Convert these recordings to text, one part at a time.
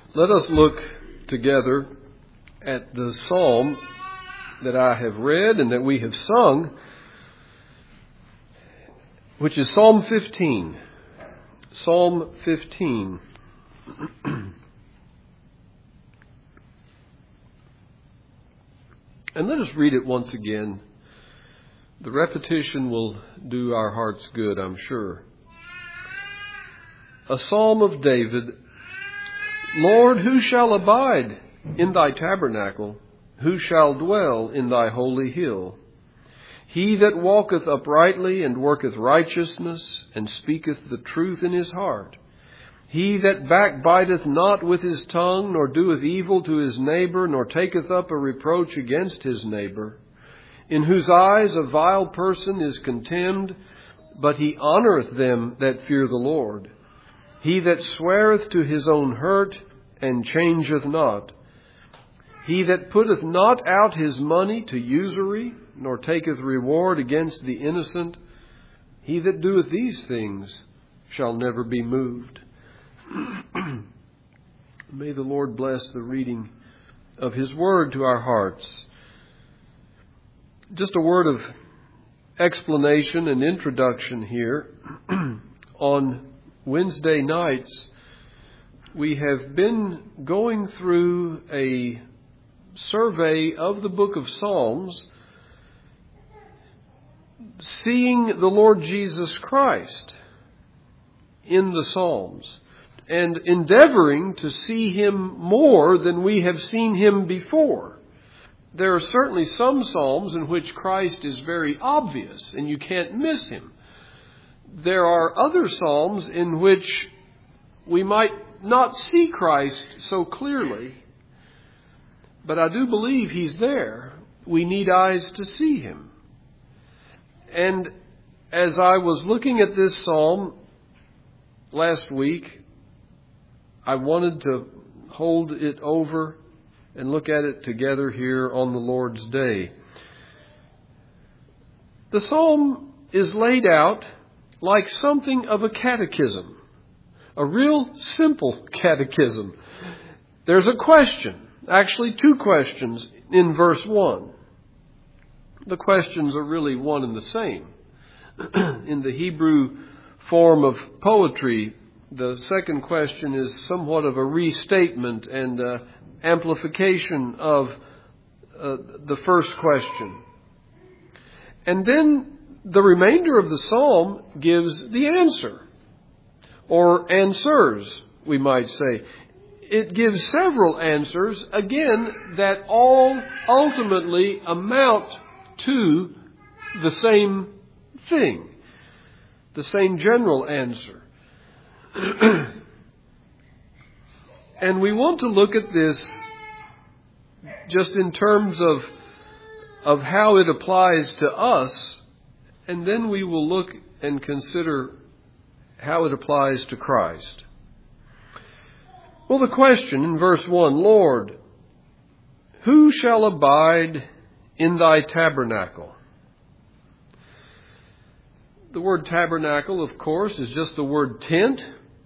Let us look together at the psalm that I have read and that we have sung, which is Psalm 15. Psalm 15. And let us read it once again. The repetition will do our hearts good, I'm sure. A psalm of David. Lord, who shall abide in thy tabernacle? Who shall dwell in thy holy hill? He that walketh uprightly and worketh righteousness and speaketh the truth in his heart. He that backbiteth not with his tongue, nor doeth evil to his neighbor, nor taketh up a reproach against his neighbor, in whose eyes a vile person is contemned, but he honoureth them that fear the Lord. He that sweareth to his own hurt, and changeth not. He that putteth not out his money to usury, nor taketh reward against the innocent. He that doeth these things shall never be moved. May the Lord bless the reading of His Word to our hearts. Just a word of explanation and introduction here. On Wednesday nights, we have been going through a survey of the book of Psalms, seeing the Lord Jesus Christ in the Psalms and endeavoring to see Him more than we have seen Him before. There are certainly some Psalms in which Christ is very obvious and you can't miss Him. There are other Psalms in which we might not see Christ so clearly, but I do believe He's there. We need eyes to see Him. And as I was looking at this Psalm last week, I wanted to hold it over and look at it together here on the Lord's Day. The Psalm is laid out like something of a catechism, a real simple catechism. There's a question, actually two questions in verse 1. The questions are really one and the same. In the Hebrew form of poetry, the second question is somewhat of a restatement and amplification of the first question. And then the remainder of the psalm gives the answer, or answers, we might say. It gives several answers, again, that all ultimately amount to the same thing, the same general answer. And we want to look at this just in terms of how it applies to us, and then we will look and consider how it applies to Christ. Well, the question in verse 1, Lord, who shall abide in thy tabernacle? The word tabernacle, of course, is just the word tent.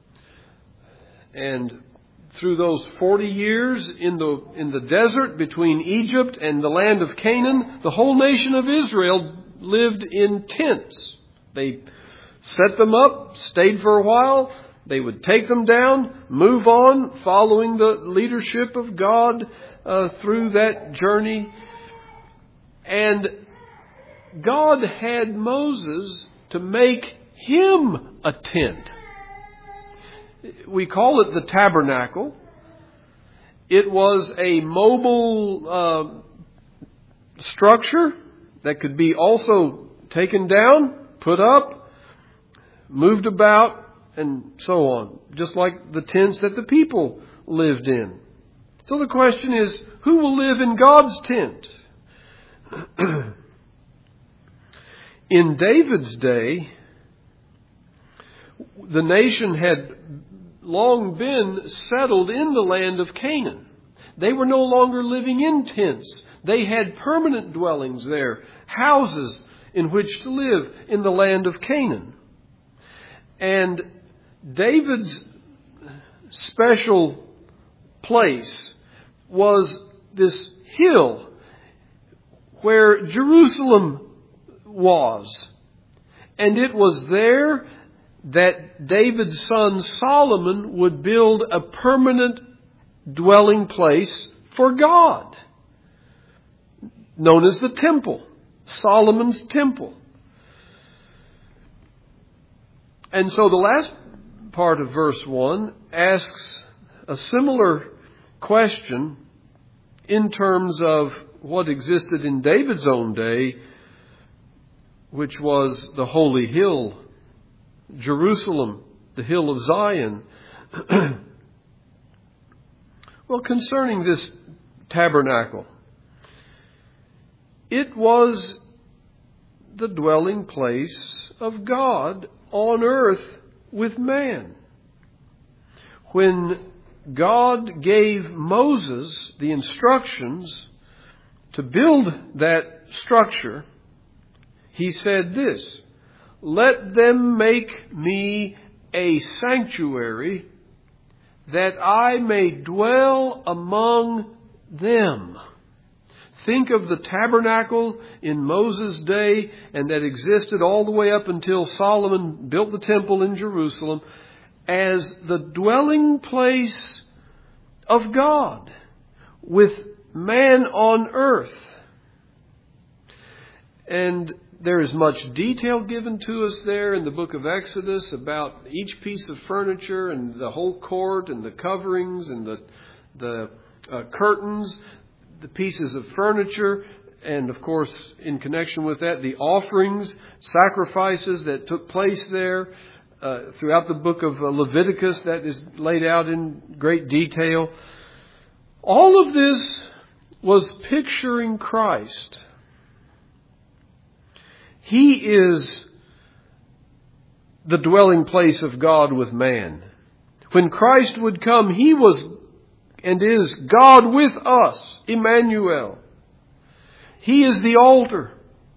And through those 40 years in the desert between Egypt and the land of Canaan, the whole nation of Israel lived in tents. They set them up, stayed for a while. They would take them down, move on, following the leadership of God through that journey. And God had Moses to make him a tent. We call it the tabernacle. It was a mobile structure that could be also taken down, put up, moved about, and so on, just like the tents that the people lived in. So the question is, who will live in God's tent? In David's day, the nation had long been settled in the land of Canaan. They were no longer living in tents. They had permanent dwellings there, houses in which to live in the land of Canaan. And David's special place was this hill where Jerusalem was. And it was there that David's son Solomon would build a permanent dwelling place for God, known as the temple, Solomon's temple. And so the last part of verse 1 asks a similar question in terms of what existed in David's own day, which was the holy hill, Jerusalem, the hill of Zion. Well, concerning this tabernacle, it was the dwelling place of God on earth with man. When God gave Moses the instructions to build that structure, He said this, "Let them make me a sanctuary that I may dwell among them." Think of the tabernacle in Moses' day, and that existed all the way up until Solomon built the temple in Jerusalem, as the dwelling place of God with man on earth. And there is much detail given to us there in the book of Exodus about each piece of furniture and the whole court and the coverings and the curtains, the pieces of furniture, and of course in connection with that the offerings, sacrifices that took place there. Throughout the book of Leviticus, that is laid out in great detail. All of this was picturing Christ. He is the dwelling place of God with man. When Christ would come, He was and is God with us, Emmanuel. He is the altar,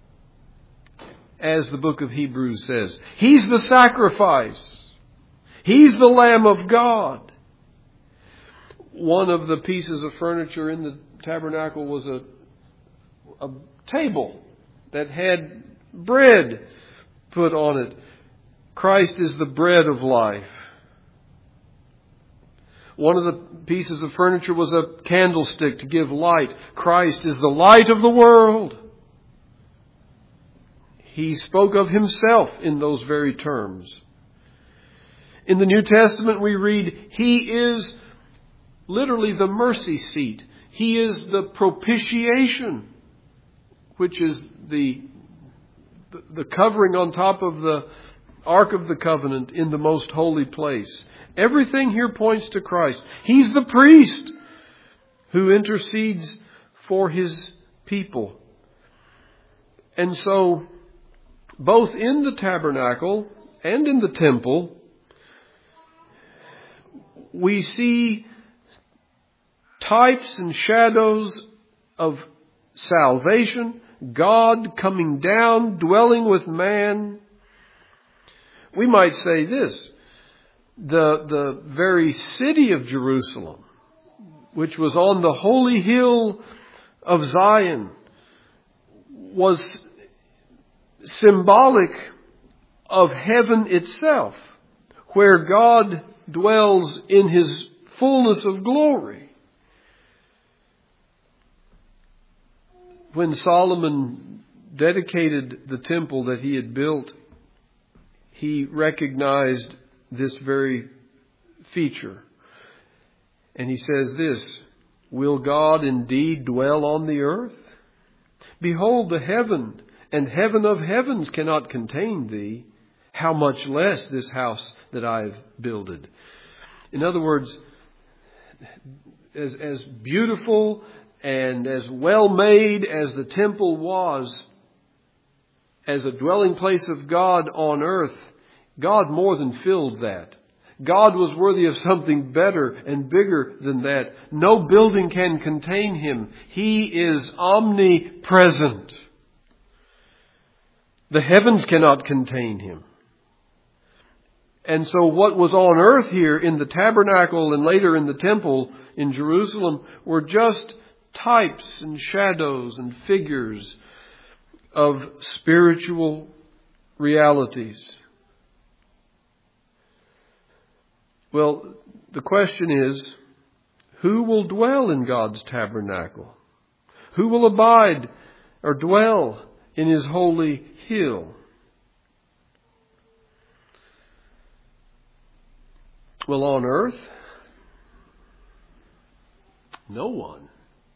as the book of Hebrews says. He's the sacrifice. He's the Lamb of God. One of the pieces of furniture in the tabernacle was a table that had bread put on it. Christ is the bread of life. One of the pieces of furniture was a candlestick to give light. Christ is the light of the world. He spoke of Himself in those very terms. In the New Testament we read, He is literally the mercy seat. He is the propitiation, which is the covering on top of the Ark of the Covenant in the most holy place. Everything here points to Christ. He's the priest who intercedes for His people. And so, both in the tabernacle and in the temple, we see types and shadows of salvation, God coming down, dwelling with man. We might say this, the very city of Jerusalem, which was on the holy hill of Zion, was symbolic of heaven itself, where God dwells in His fullness of glory. When Solomon dedicated the temple that he had built, he recognized this very feature. And he says this, "Will God indeed dwell on the earth? Behold, the heaven and heaven of heavens cannot contain thee. How much less this house that I have builded." In other words, as beautiful and as well made as the temple was, as a dwelling place of God on earth, God more than filled that. God was worthy of something better and bigger than that. No building can contain Him. He is omnipresent. The heavens cannot contain Him. And so what was on earth here in the tabernacle and later in the temple in Jerusalem were just types and shadows and figures of spiritual realities. Well, the question is, who will dwell in God's tabernacle? Who will abide or dwell in His holy hill? Well, on earth, no one.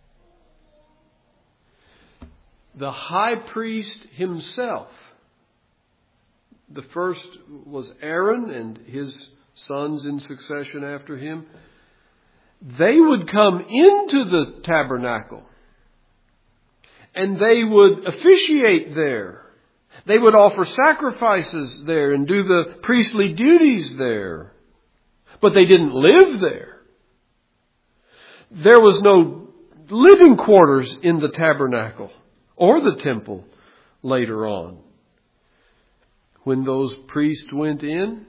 The high priest himself, the first was Aaron and his sons in succession after him, they would come into the tabernacle and they would officiate there. They would offer sacrifices there and do the priestly duties there. But they didn't live there. There was no living quarters in the tabernacle or the temple later on. When those priests went in,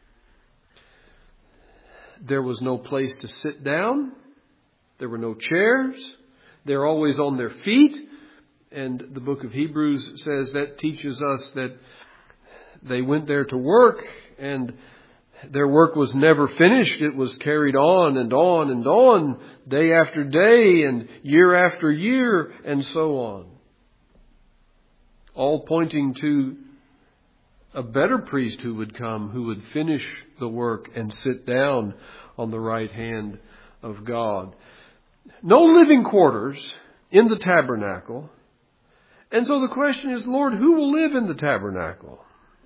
there was no place to sit down. There were no chairs. They're always on their feet. And the book of Hebrews says that teaches us that they went there to work, and their work was never finished. It was carried on and on and on, day after day and year after year, and so on. All pointing to a better priest who would come, who would finish the work and sit down on the right hand of God. No living quarters in the tabernacle. And so the question is, Lord, who will live in the tabernacle?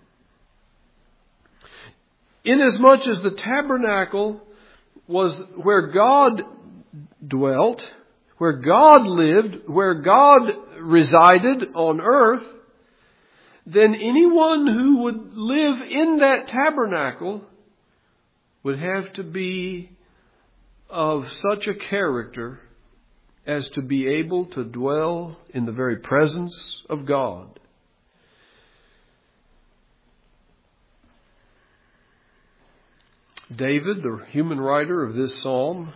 Inasmuch as the tabernacle was where God dwelt, where God lived, where God resided on earth, then anyone who would live in that tabernacle would have to be of such a character as to be able to dwell in the very presence of God. David, the human writer of this psalm,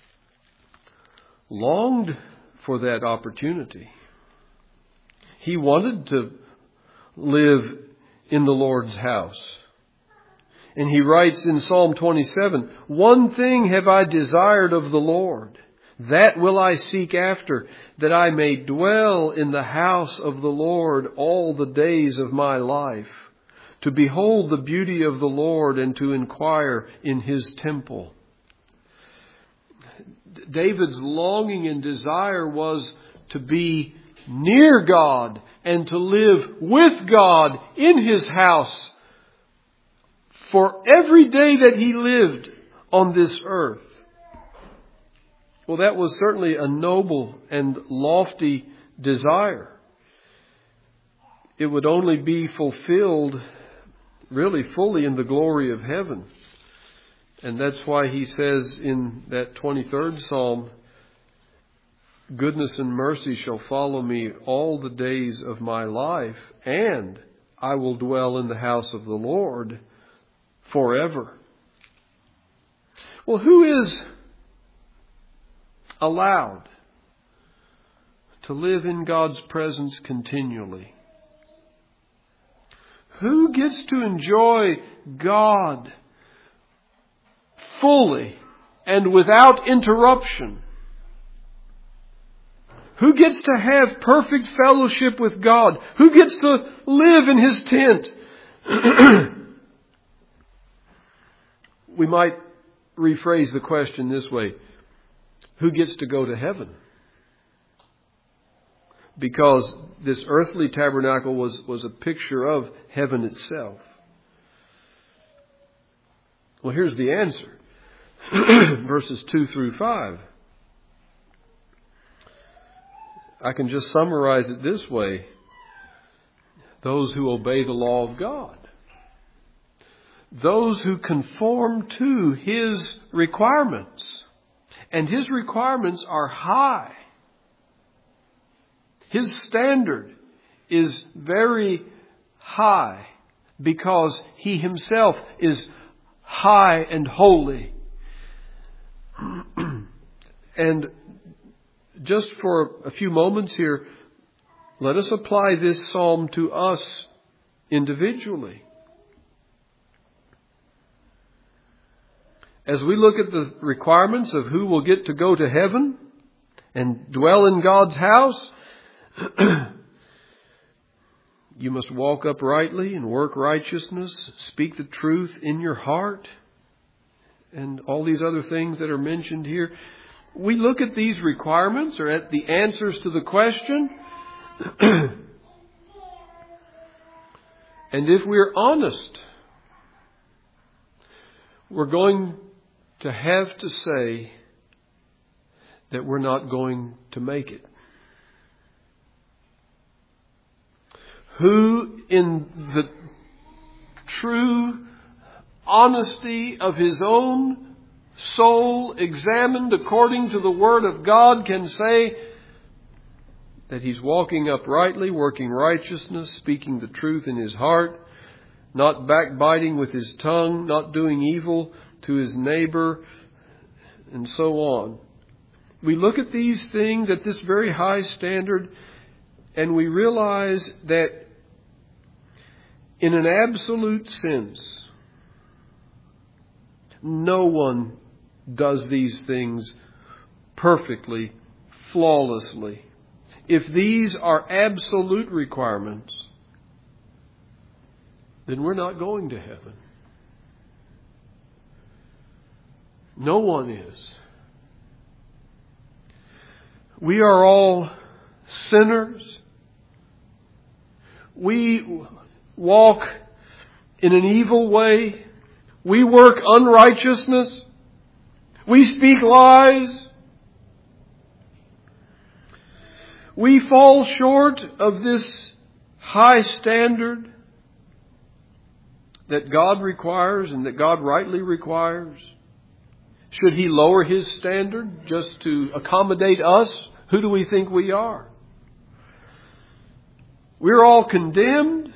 longed for that opportunity. He wanted to live in the Lord's house. And he writes in Psalm 27, "One thing have I desired of the Lord, that will I seek after, that I may dwell in the house of the Lord all the days of my life, to behold the beauty of the Lord and to inquire in His temple." David's longing and desire was to be near God and to live with God in His house for every day that he lived on this earth. Well, that was certainly a noble and lofty desire. It would only be fulfilled really fully in the glory of heaven. And that's why he says in that 23rd Psalm, "Goodness and mercy shall follow me all the days of my life, and I will dwell in the house of the Lord forever." Well, who is allowed to live in God's presence continually? Who gets to enjoy God fully and without interruption? Who gets to have perfect fellowship with God? Who gets to live in His tent? We might rephrase the question this way. Who gets to go to heaven? Because this earthly tabernacle was a picture of heaven itself. Well, here's the answer. Verses 2 through 5. I can just summarize it this way. Those who obey the law of God. Those who conform to His requirements. And His requirements are high. His standard is very high because He Himself is high and holy. And just for a few moments here, let us apply this psalm to us individually. As we look at the requirements of who will get to go to heaven and dwell in God's house, you must walk uprightly and work righteousness, speak the truth in your heart, and all these other things that are mentioned here. We look at these requirements or at the answers to the question, and if we're honest, we're going to have to say that we're not going to make it. Who, in the true honesty of his own soul, examined according to the Word of God, can say that he's walking uprightly, working righteousness, speaking the truth in his heart, not backbiting with his tongue, not doing evil to his neighbor, and so on. We look at these things at this very high standard, and we realize that in an absolute sense, no one does these things perfectly, flawlessly. If these are absolute requirements, then we're not going to heaven. No one is. We are all sinners. We walk in an evil way. We work unrighteousness. We speak lies. We fall short of this high standard that God requires and that God rightly requires. Should He lower His standard just to accommodate us? Who do we think we are? We're all condemned.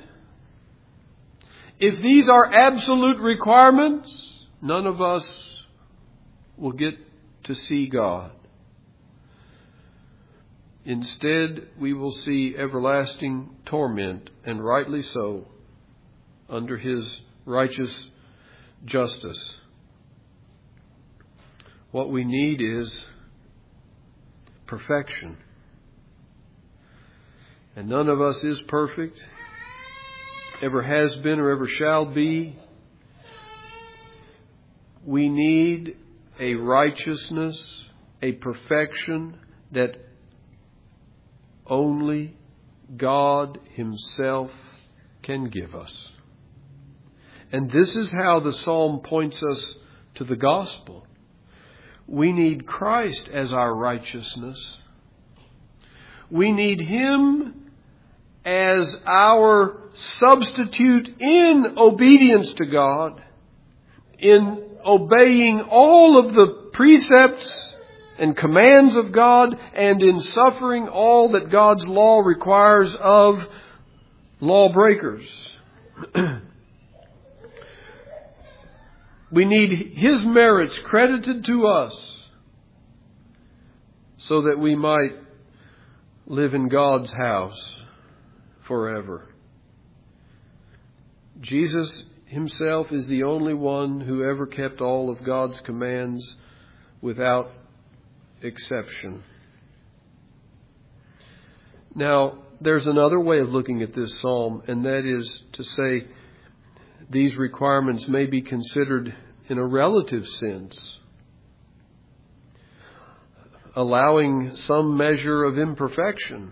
If these are absolute requirements, none of us will get to see God. Instead, we will see everlasting torment, and rightly so, under His righteous justice. What we need is perfection. And none of us is perfect, ever has been or ever shall be. We need a righteousness, a perfection that only God Himself can give us. And this is how the psalm points us to the gospel. We need Christ as our righteousness. We need Him as our substitute in obedience to God, in obeying all of the precepts and commands of God, and in suffering all that God's law requires of lawbreakers. We need His merits credited to us so that we might live in God's house forever. Jesus Himself is the only one who ever kept all of God's commands without exception. Now, there's another way of looking at this psalm, and that is to say these requirements may be considered in a relative sense, allowing some measure of imperfection.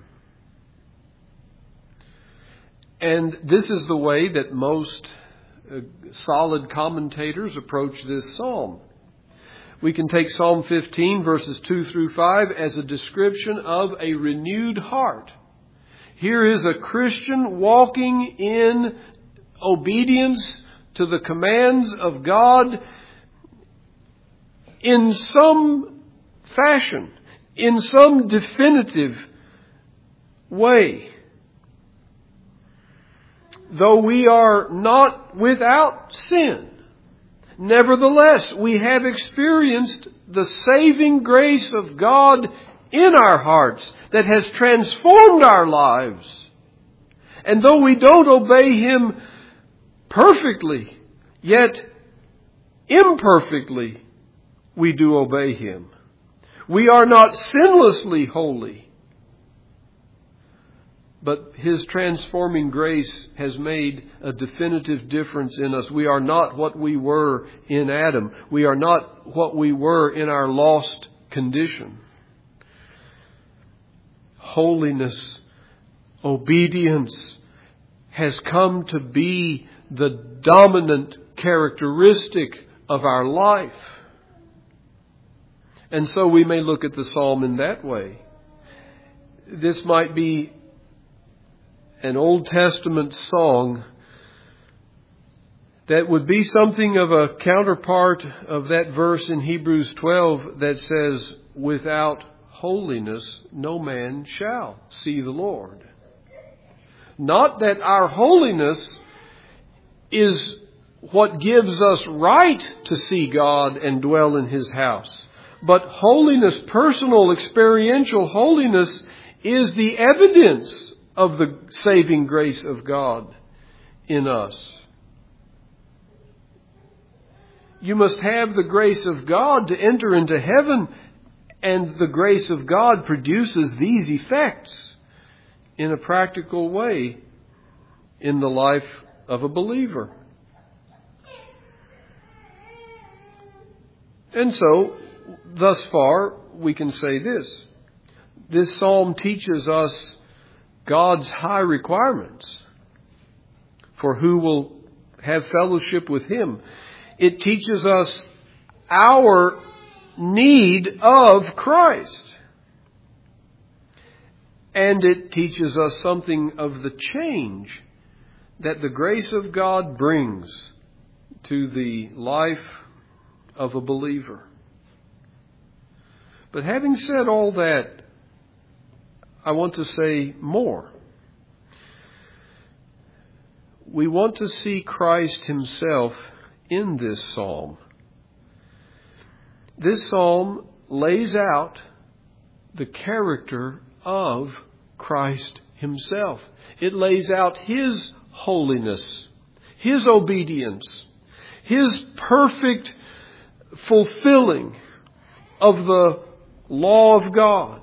And this is the way that most solid commentators approach this psalm. We can take Psalm 15, verses 2 through 5, as a description of a renewed heart. Here is a Christian walking in obedience to the commands of God in some fashion, in some definitive way. Though we are not without sin, Nevertheless, we have experienced the saving grace of God in our hearts that has transformed our lives. And though we don't obey Him perfectly, yet imperfectly we do obey Him. We are not sinlessly holy, but His transforming grace has made a definitive difference in us. We are not what we were in Adam. We are not what we were in our lost condition. Holiness, obedience has come to be the dominant characteristic of our life. And so we may look at the psalm in that way. This might be an Old Testament song that would be something of a counterpart of that verse in Hebrews 12 that says, without holiness no man shall see the Lord. Not that our holiness is what gives us right to see God and dwell in His house. But holiness, personal, experiential holiness, is the evidence of the saving grace of God in us. You must have the grace of God to enter into heaven, and the grace of God produces these effects in a practical way in the life of a believer. And so, thus far, we can say this. This psalm teaches us God's high requirements for who will have fellowship with Him. It teaches us our need of Christ. And it teaches us something of the change that the grace of God brings to the life of a believer. But having said all that, I want to say more. We want to see Christ Himself in this psalm. This psalm lays out the character of Christ Himself. It lays out His holiness, His obedience, His perfect fulfilling of the law of God.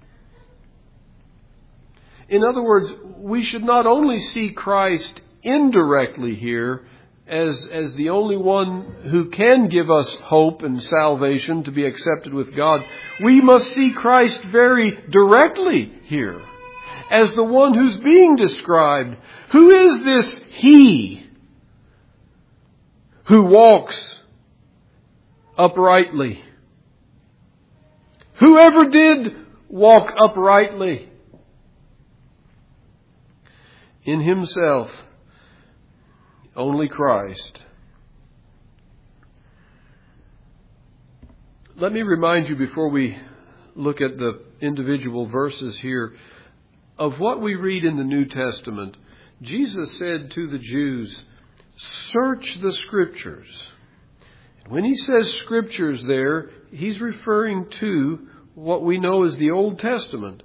In other words, we should not only see Christ indirectly here as the only one who can give us hope and salvation to be accepted with God. We must see Christ very directly here as the one who's being described. Who is this He who walks uprightly? Whoever did walk uprightly? In Himself, only Christ. Let me remind you before we look at the individual verses here of what we read in the New Testament. Jesus said to the Jews, search the Scriptures. When He says Scriptures there, He's referring to what we know as the Old Testament.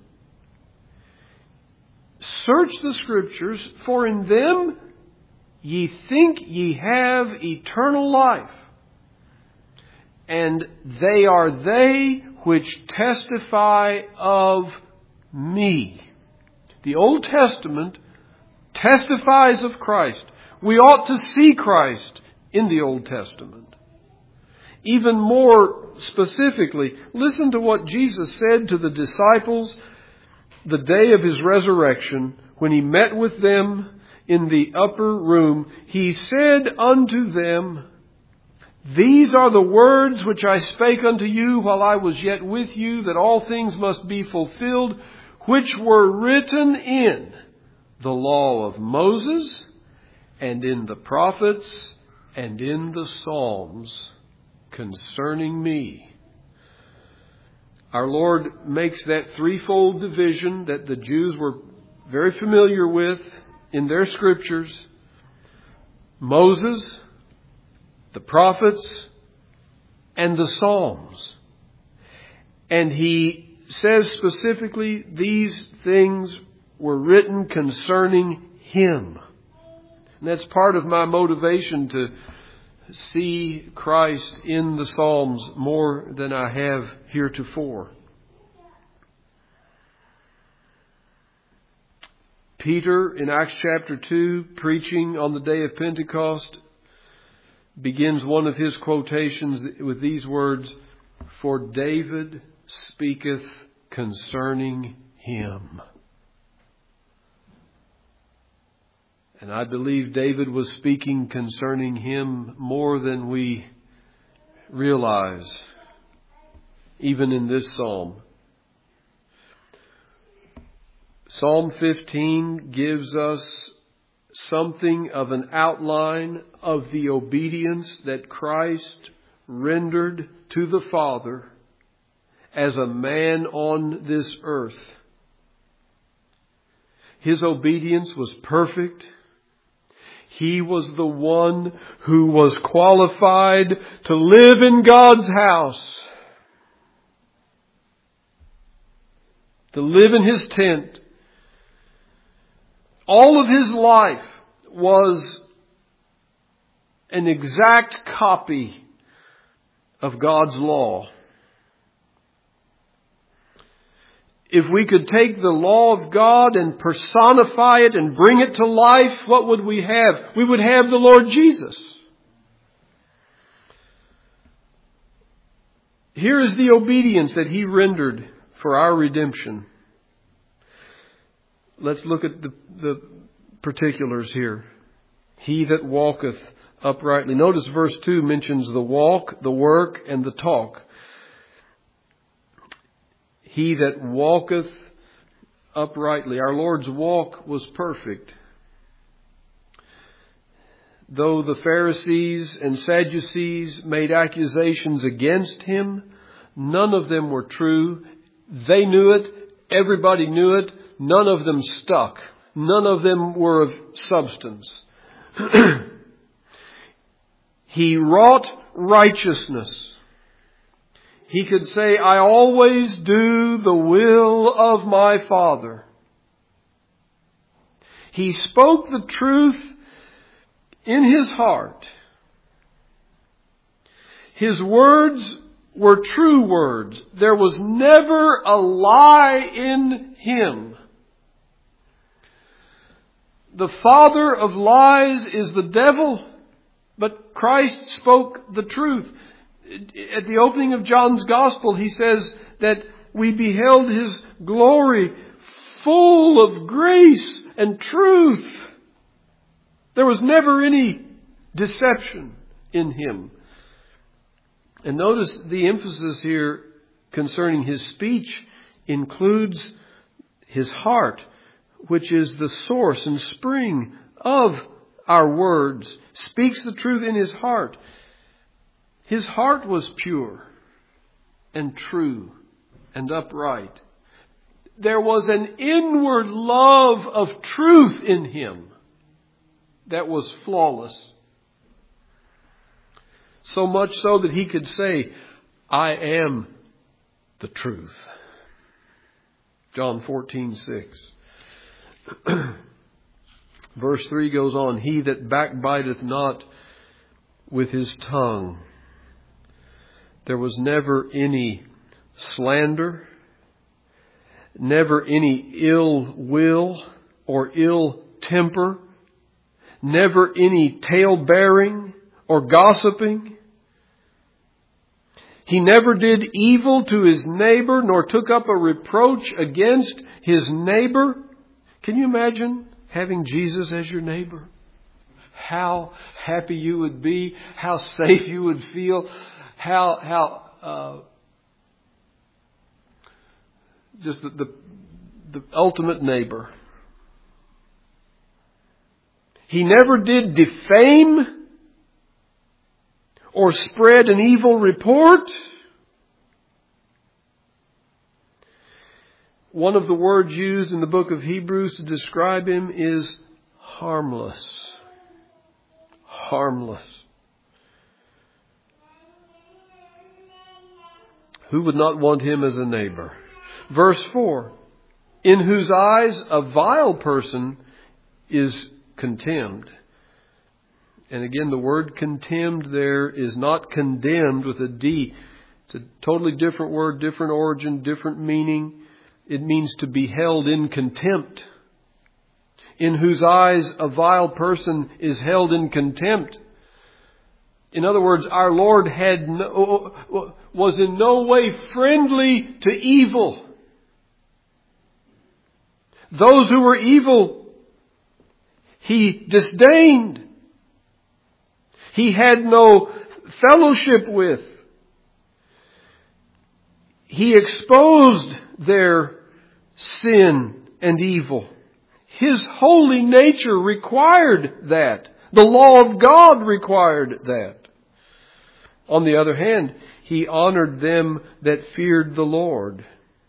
Search the Scriptures, for in them ye think ye have eternal life. And they are they which testify of me. The Old Testament testifies of Christ. We ought to see Christ in the Old Testament. Even more specifically, listen to what Jesus said to the disciples the day of His resurrection, when He met with them in the upper room. He said unto them, these are the words which I spake unto you while I was yet with you, that all things must be fulfilled, which were written in the law of Moses, and in the prophets, and in the Psalms concerning me. Our Lord makes that threefold division that the Jews were very familiar with in their Scriptures. Moses, the prophets, and the Psalms. And he says specifically these things were written concerning Him. And that's part of my motivation to see Christ in the Psalms more than I have heretofore. Peter, in Acts chapter 2, preaching on the day of Pentecost, begins one of his quotations with these words, "For David speaketh concerning Him." And I believe David was speaking concerning Him more than we realize, even in this psalm. Psalm 15 gives us something of an outline of the obedience that Christ rendered to the Father as a man on this earth. His obedience was perfect. He was the one who was qualified to live in God's house, to live in His tent. All of His life was an exact copy of God's law. If we could take the law of God and personify it and bring it to life, what would we have? We would have the Lord Jesus. Here is the obedience that He rendered for our redemption. Let's look at the particulars here. He that walketh uprightly. Notice verse 2 mentions the walk, the work, and the talk. He that walketh uprightly. Our Lord's walk was perfect. Though the Pharisees and Sadducees made accusations against Him, none of them were true. They knew it. Everybody knew it. None of them stuck. None of them were of substance. He wrought righteousness. He could say, "I always do the will of my Father." He spoke the truth in His heart. His words were true words. There was never a lie in Him. The father of lies is the devil, but Christ spoke the truth. At the opening of John's Gospel, he says that we beheld His glory full of grace and truth. There was never any deception in Him. And notice the emphasis here concerning His speech includes His heart, which is the source and spring of our words, speaks the truth in His heart. His heart was pure and true and upright. There was an inward love of truth in Him that was flawless. So much so that He could say, "I am the truth." John 14:6. Verse 3 goes on, "He that backbiteth not with his tongue." There was never any slander, never any ill will or ill temper, never any tale-bearing or gossiping. He never did evil to his neighbor, nor took up a reproach against his neighbor. Can you imagine having Jesus as your neighbor? How happy you would be, how safe you would feel, how just the ultimate neighbor. He never did defame or spread an evil report. One of the words used in the book of Hebrews to describe Him is harmless. Harmless. Who would not want him as a neighbor? Verse 4, in whose eyes a vile person is contemned. And again, the word contemned there is not condemned with a D. It's a totally different word, different origin, different meaning. It means to be held in contempt. In whose eyes a vile person is held in contempt. In other words, our Lord was in no way friendly to evil. Those who were evil, He disdained. He had no fellowship with. He exposed their sin and evil. His holy nature required that. The law of God required that. On the other hand, He honored them that feared the Lord.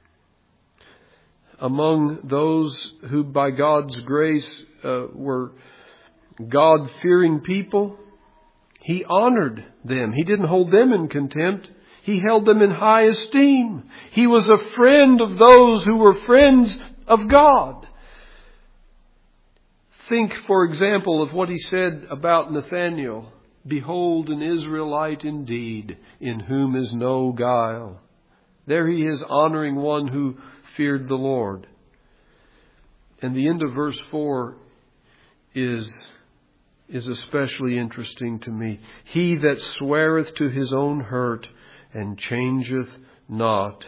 Among those who by God's grace were God-fearing people, He honored them. He didn't hold them in contempt. He held them in high esteem. He was a friend of those who were friends of God. Think, for example, of what He said about Nathanael. Behold, an Israelite indeed, in whom is no guile. There He is honoring one who feared the Lord. And the end of verse 4 is especially interesting to me. He that sweareth to his own hurt and changeth not.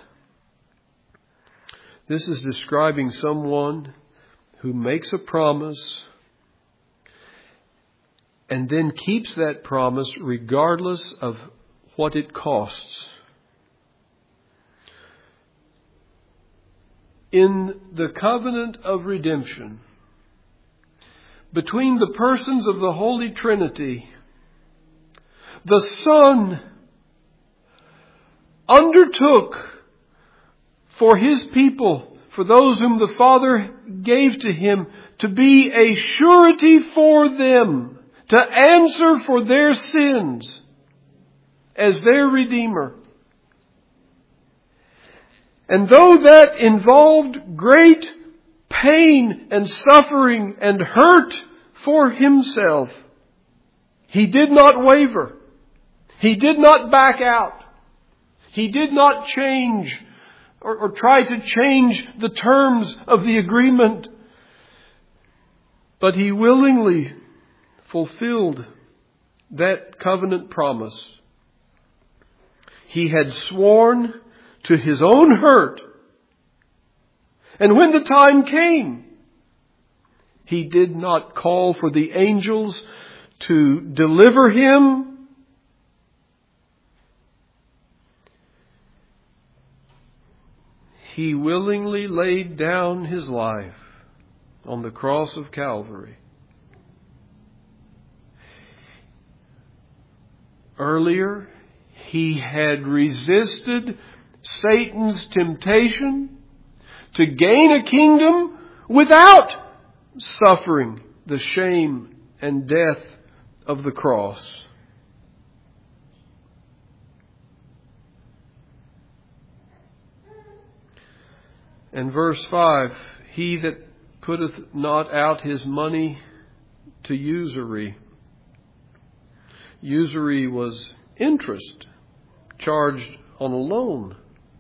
This is describing someone who makes a promise and then keeps that promise regardless of what it costs. In the covenant of redemption, between the persons of the Holy Trinity, the Son undertook for His people, for those whom the Father gave to Him, to be a surety for them, to answer for their sins as their Redeemer. And though that involved great pain and suffering and hurt for Himself, He did not waver. He did not back out. He did not change or try to change the terms of the agreement. But He willingly fulfilled that covenant promise. He had sworn to His own hurt. And when the time came, He did not call for the angels to deliver Him. He willingly laid down His life on the cross of Calvary. Earlier, He had resisted Satan's temptation to gain a kingdom without suffering the shame and death of the cross. And verse 5, He that putteth not out his money to usury. Usury was interest charged on a loan.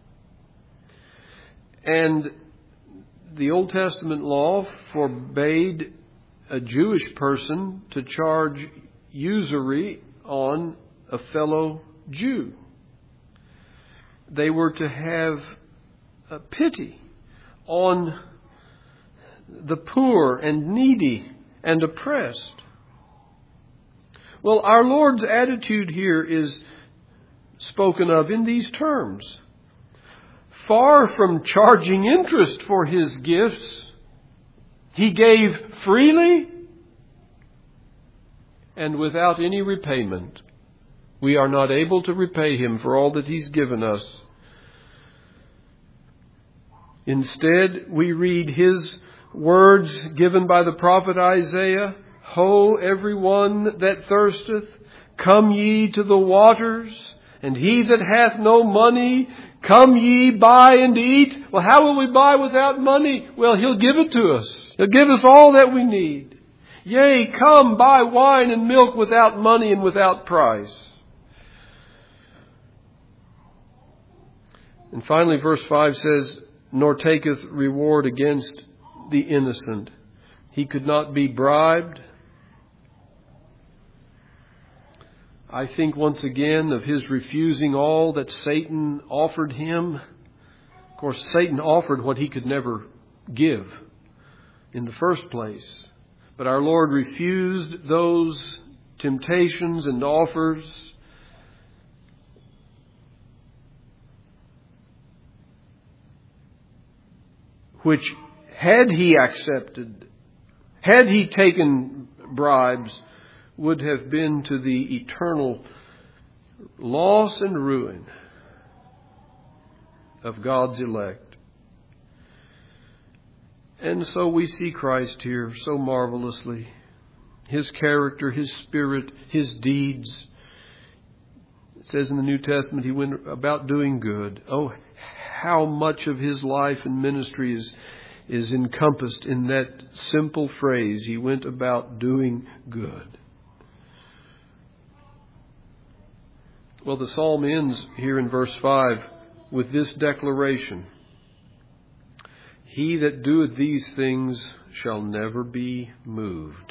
And the Old Testament law forbade a Jewish person to charge usury on a fellow Jew. They were to have a pity on the poor and needy and oppressed. Well, our Lord's attitude here is spoken of in these terms. Far from charging interest for His gifts, He gave freely and without any repayment. We are not able to repay Him for all that He's given us. Instead, we read His words given by the prophet Isaiah, Ho, every one that thirsteth, come ye to the waters, and he that hath no money, Come ye, buy and eat. Well, how will we buy without money? Well, He'll give it to us. He'll give us all that we need. Yea, come, buy wine and milk without money and without price. And finally, verse 5 says, nor taketh reward against the innocent. He could not be bribed. I think once again of His refusing all that Satan offered Him. Of course, Satan offered what he could never give in the first place. But our Lord refused those temptations and offers. Which, had He accepted, had He taken bribes, would have been to the eternal loss and ruin of God's elect. And so we see Christ here so marvelously. His character, His spirit, His deeds. It says in the New Testament He went about doing good. Oh, how much of His life and ministry is encompassed in that simple phrase, He went about doing good. Well, the psalm ends here in verse 5 with this declaration. He that doeth these things shall never be moved.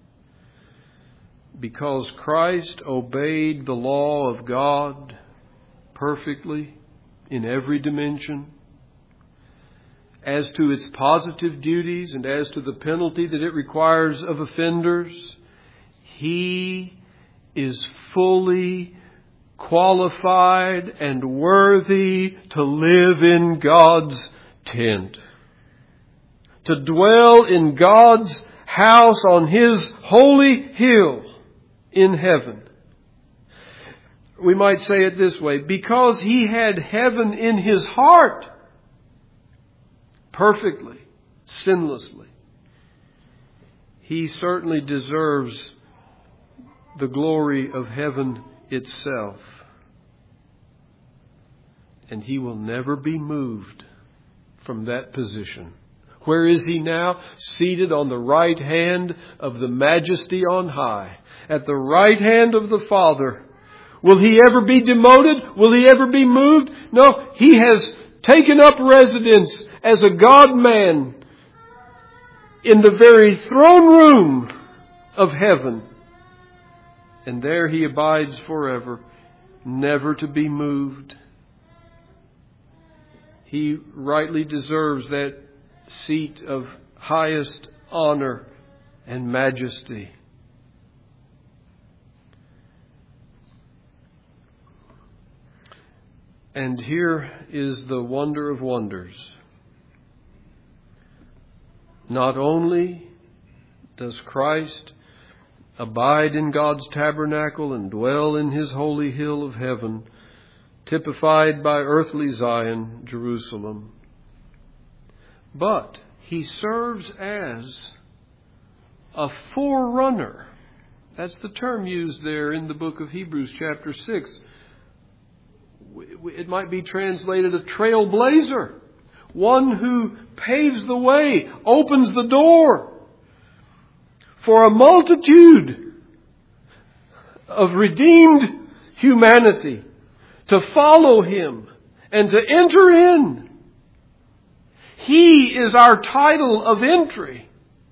Because Christ obeyed the law of God perfectly in every dimension, as to its positive duties and as to the penalty that it requires of offenders, He is fully qualified and worthy to live in God's tent, to dwell in God's house on His holy hill in heaven. We might say it this way, because He had heaven in His heart perfectly, sinlessly, He certainly deserves the glory of heaven itself. And He will never be moved from that position. Where is He now? Seated on the right hand of the Majesty on high, at the right hand of the Father. Will He ever be demoted? Will He ever be moved? No, He has taken up residence as a God-man in the very throne room of heaven. And there He abides forever, never to be moved. He rightly deserves that seat of highest honor and majesty. And here is the wonder of wonders. Not only does Christ abide in God's tabernacle and dwell in His holy hill of heaven, typified by earthly Zion, Jerusalem, but He serves as a forerunner. That's the term used there in the book of Hebrews chapter 6. It might be translated a trailblazer. One who paves the way, opens the door for a multitude of redeemed humanity to follow Him and to enter in. He is our title of entry.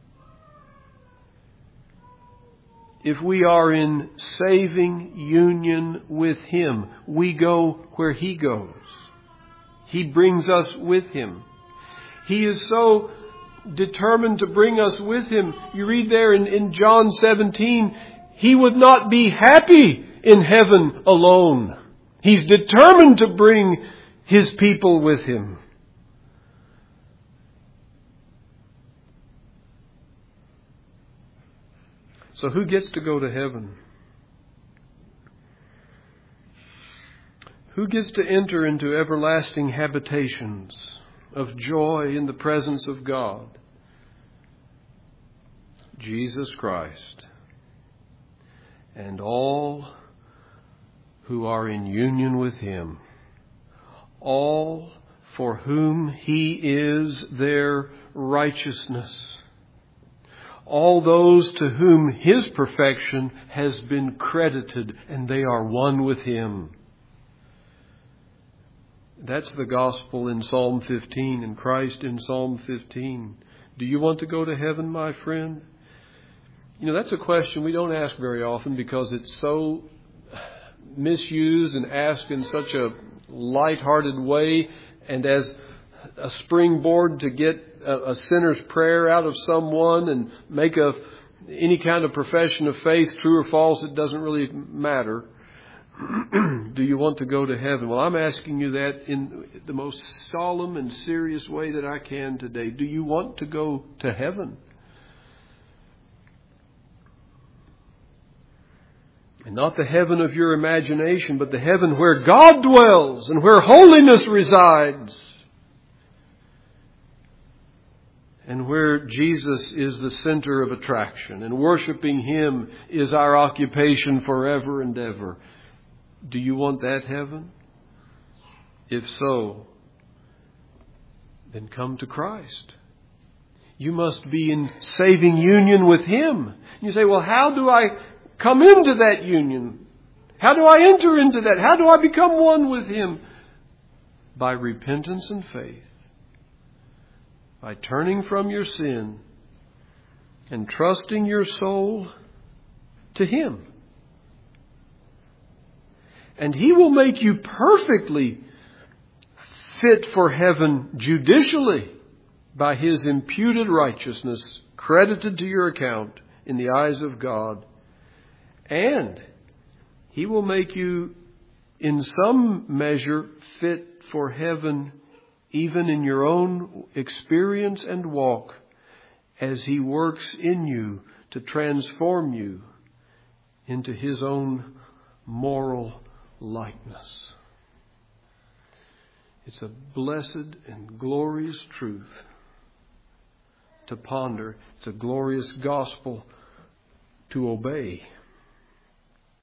If we are in saving union with Him, we go where He goes. He brings us with Him. He is so determined to bring us with Him. You read there in John 17, He would not be happy in heaven alone. He's determined to bring His people with Him. So who gets to go to heaven? Who gets to enter into everlasting habitations of joy in the presence of God? Jesus Christ. And all who are in union with Him. all for whom He is their righteousness. All those to whom His perfection has been credited, and they are one with Him. That's the gospel in Psalm 15 and Christ in Psalm 15. Do you want to go to heaven, my friend? You know, that's a question we don't ask very often because it's so misused and asked in such a light-hearted way and as a springboard to get a sinner's prayer out of someone and make any kind of profession of faith, true or false, it doesn't really matter. Do you want to go to heaven? Well, I'm asking you that in the most solemn and serious way that I can today. Do you want to go to heaven? And not the heaven of your imagination, but the heaven where God dwells and where holiness resides. And where Jesus is the center of attraction. And worshiping Him is our occupation forever and ever. Do you want that heaven? If so, then come to Christ. You must be in saving union with Him. You say, well, how do I come into that union? How do I enter into that? How do I become one with Him? By repentance and faith. By turning from your sin and trusting your soul to Him. And He will make you perfectly fit for heaven judicially by His imputed righteousness credited to your account in the eyes of God. And He will make you in some measure fit for heaven even in your own experience and walk as He works in you to transform you into His own moral likeness. It's a blessed and glorious truth to ponder. It's a glorious gospel to obey.